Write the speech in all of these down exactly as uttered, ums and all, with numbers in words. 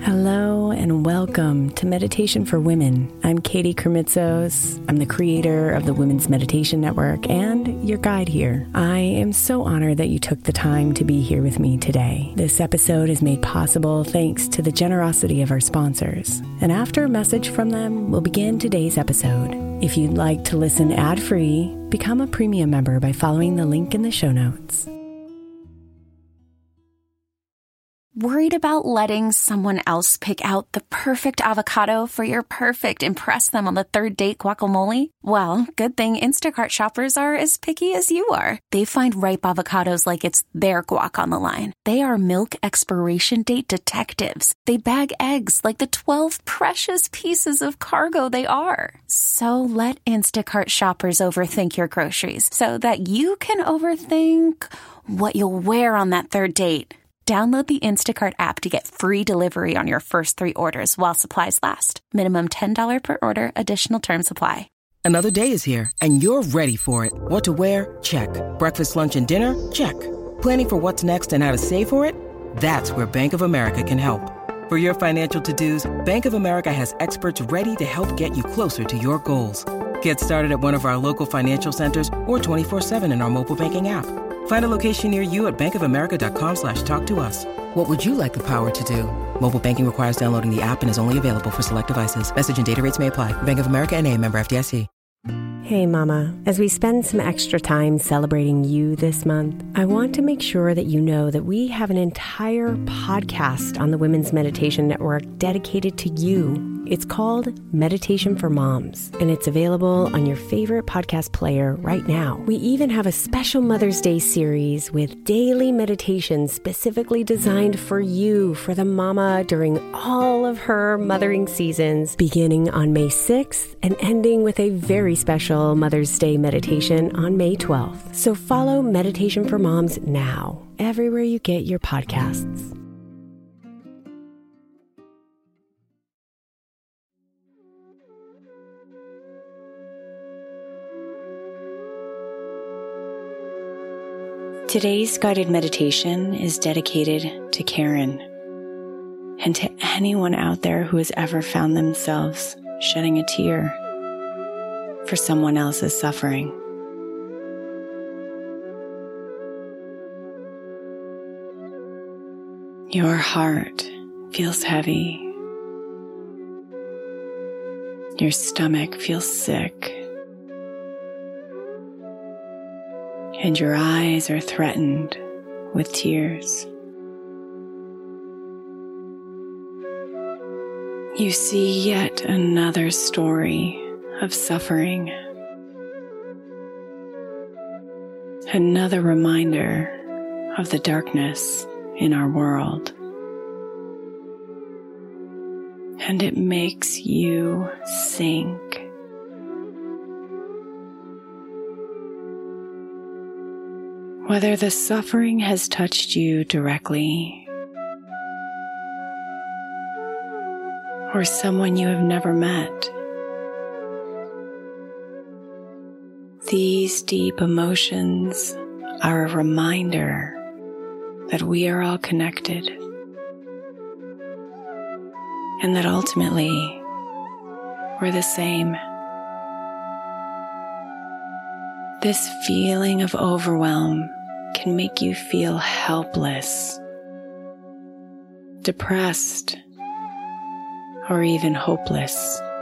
Hello and welcome to Meditation for Women. I'm Katie Kremitzos. I'm the creator of the Women's Meditation Network and your guide here. I am so honored that you took the time to be here with me today. This episode is made possible thanks to the generosity of our sponsors. And after a message from them, we'll begin today's episode. If you'd like to listen ad-free, become a premium member by following the link in the show notes. Worried about letting someone else pick out the perfect avocado for your perfect impress them on the third date guacamole? Well, good thing Instacart shoppers are as picky as you are. They find ripe avocados like it's their guac on the line. They are milk expiration date detectives. They bag eggs like the twelve precious pieces of cargo they are. So let Instacart shoppers overthink your groceries so that you can overthink what you'll wear on that third date. Download the Instacart app to get free delivery on your first three orders while supplies last. Minimum ten dollars per order. Additional terms apply. Another day is here, and you're ready for it. What to wear? Check. Breakfast, lunch, and dinner? Check. Planning for what's next and how to save for it? That's where Bank of America can help. For your financial to-dos, Bank of America has experts ready to help get you closer to your goals. Get started at one of our local financial centers or twenty-four seven in our mobile banking app. Find a location near you at bankofamerica.com slash talk to us. What would you like the power to do? Mobile banking requires downloading the app and is only available for select devices. Message and data rates may apply. Bank of America N A, member F D I C. Hey Mama, as we spend some extra time celebrating you this month, I want to make sure that you know that we have an entire podcast on the Women's Meditation Network dedicated to you. It's called Meditation for Moms, and it's available on your favorite podcast player right now. We even have a special Mother's Day series with daily meditations specifically designed for you, for the mama, during all of her mothering seasons, beginning on May sixth and ending with a very special Mother's Day meditation on May twelfth. So follow Meditation for Moms now, everywhere you get your podcasts. Today's guided meditation is dedicated to Karen and to anyone out there who has ever found themselves shedding a tear for someone else's suffering. Your heart feels heavy. Your stomach feels sick. And your eyes are threatened with tears. You see yet another story of suffering. Another reminder of the darkness in our world. And it makes you sink. Whether the suffering has touched you directly or someone you have never met, these deep emotions are a reminder that we are all connected and that ultimately we're the same. This feeling of overwhelm can make you feel helpless, depressed, or even hopeless.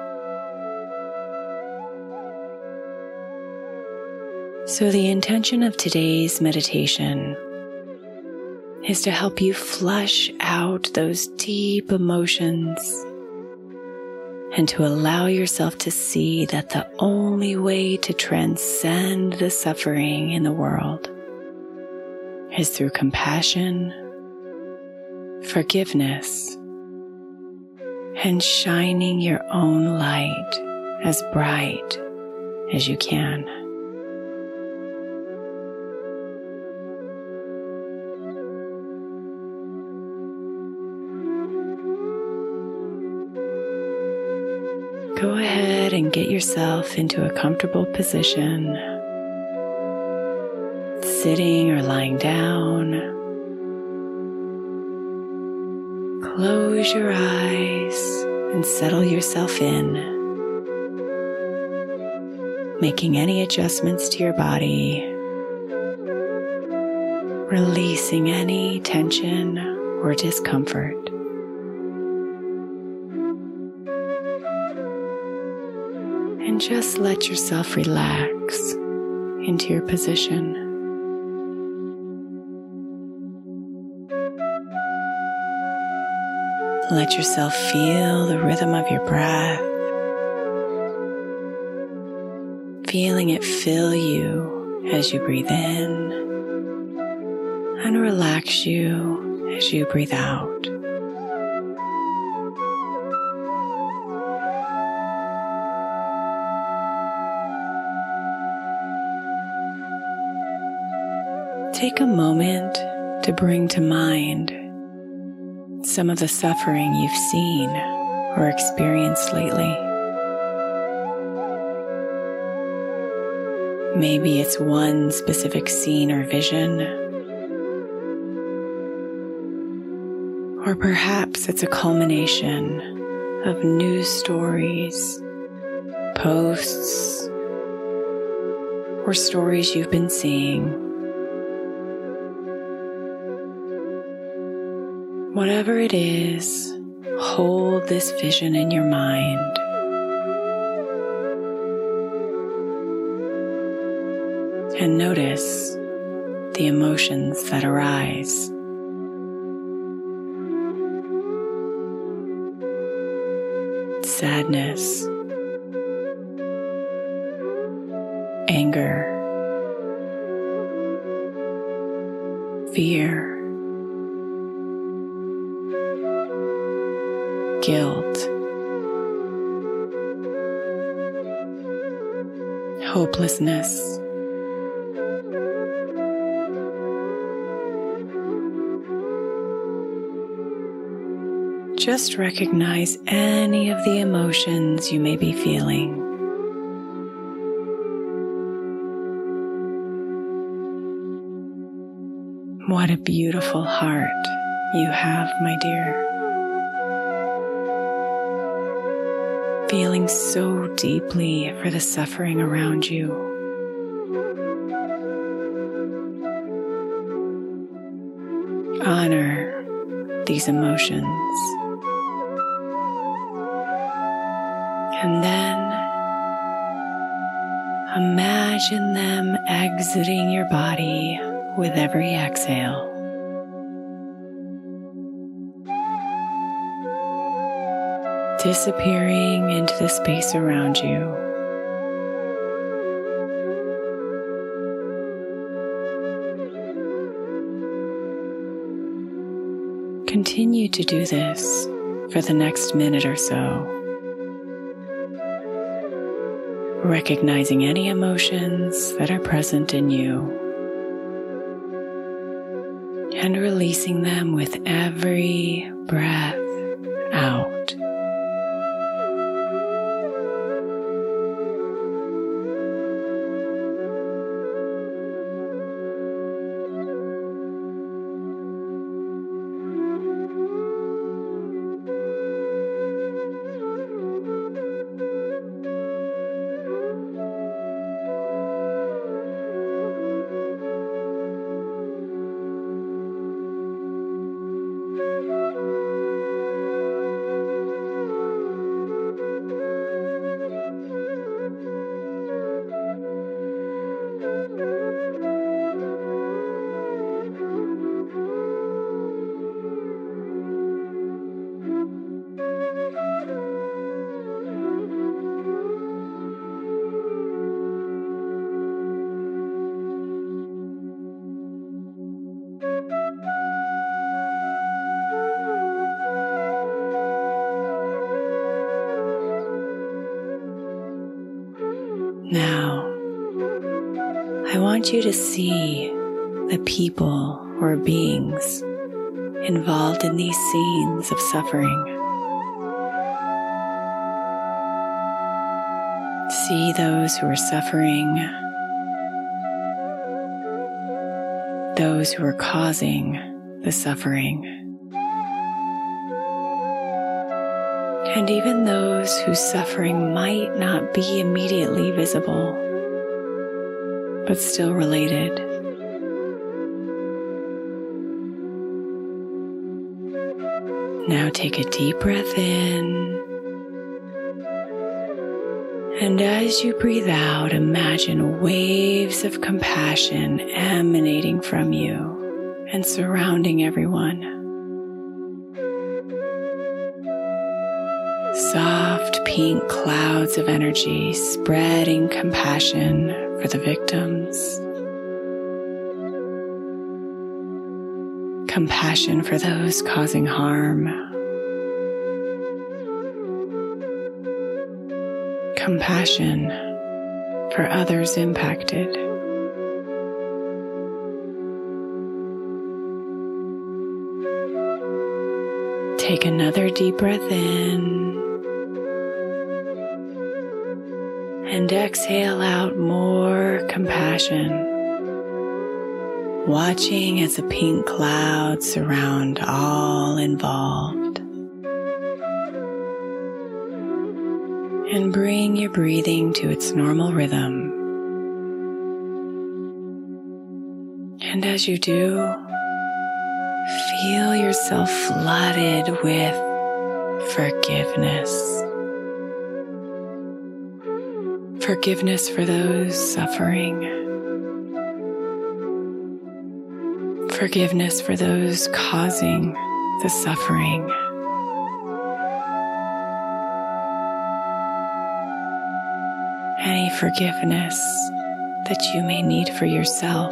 So the intention of today's meditation is to help you flush out those deep emotions and to allow yourself to see that the only way to transcend the suffering in the world is through compassion, forgiveness, and shining your own light as bright as you can. Go ahead and get yourself into a comfortable position, sitting or lying down. close your eyes and settle yourself in, making any adjustments to your body, releasing any tension or discomfort. And just let yourself relax into your position. Let yourself feel the rhythm of your breath, feeling it fill you as you breathe in and relax you as you breathe out. Take a moment to bring to mind some of the suffering you've seen or experienced lately. Maybe it's one specific scene or vision, or perhaps it's a culmination of news stories, posts, or stories you've been seeing. Whatever it is, hold this vision in your mind. And notice the emotions that arise. Sadness, anger, fear, guilt, hopelessness, just recognize any of the emotions you may be feeling. What a beautiful heart you have, my dear. Feeling so deeply for the suffering around you. Honor these emotions. And then imagine them exiting your body with every exhale. Disappearing into the space around you. Continue to do this for the next minute or so, recognizing any emotions that are present in you and releasing them with every breath out. Now, I want you to see the people or beings involved in these scenes of suffering. See those who are suffering, those who are causing the suffering. and even those whose suffering might not be immediately visible, but still related. Now take a deep breath in, and as you breathe out, imagine waves of compassion emanating from you and surrounding everyone. Soft pink clouds of energy spreading compassion for the victims, compassion for those causing harm, compassion for others impacted. Take another deep breath in and exhale out more compassion, watching as the pink clouds surround all involved. And bring your breathing to its normal rhythm. And as you do, feel yourself flooded with forgiveness. Forgiveness for those suffering. Forgiveness for those causing the suffering. Any forgiveness that you may need for yourself.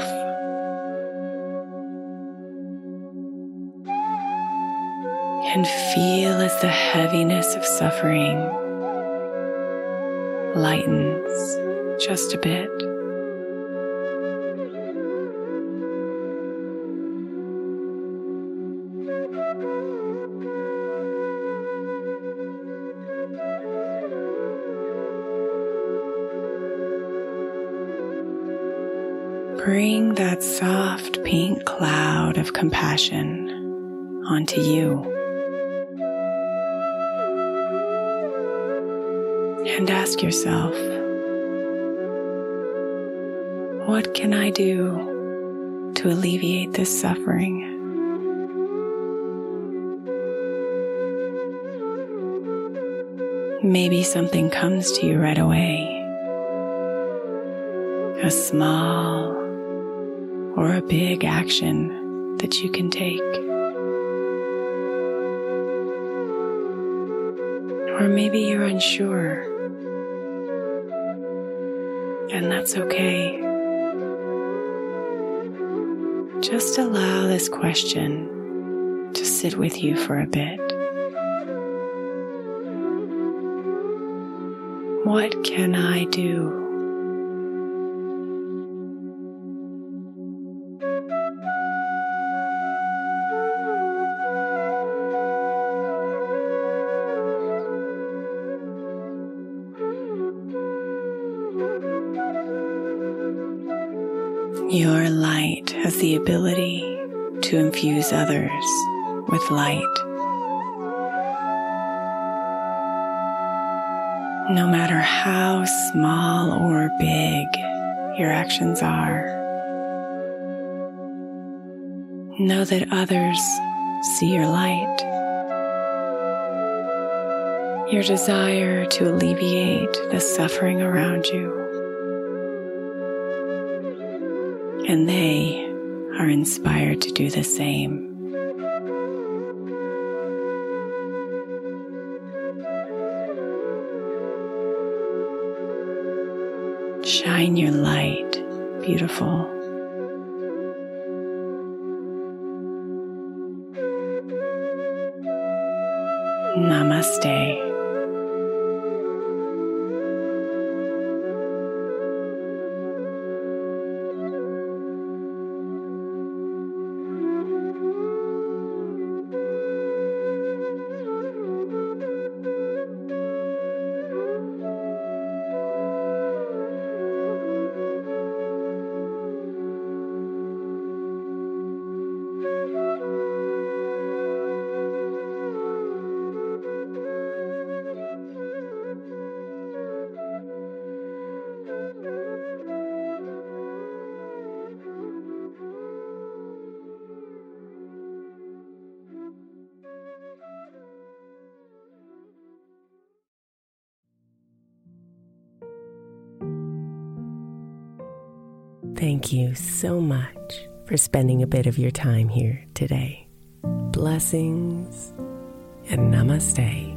And feel as the heaviness of suffering lightens just a bit. Bring that soft pink cloud of compassion onto you. And ask yourself, what can I do to alleviate this suffering? Maybe something comes to you right away. A small or a big action that you can take. Or maybe you're unsure, and that's okay. Just allow this question to sit with you for a bit. What can I do? Your light has the ability to infuse others with light. No matter how small or big your actions are, know that others see your light. Your desire to alleviate the suffering around you. And they are inspired to do the same. Shine your light, beautiful. Namaste. Thank you so much for spending a bit of your time here today. Blessings and namaste.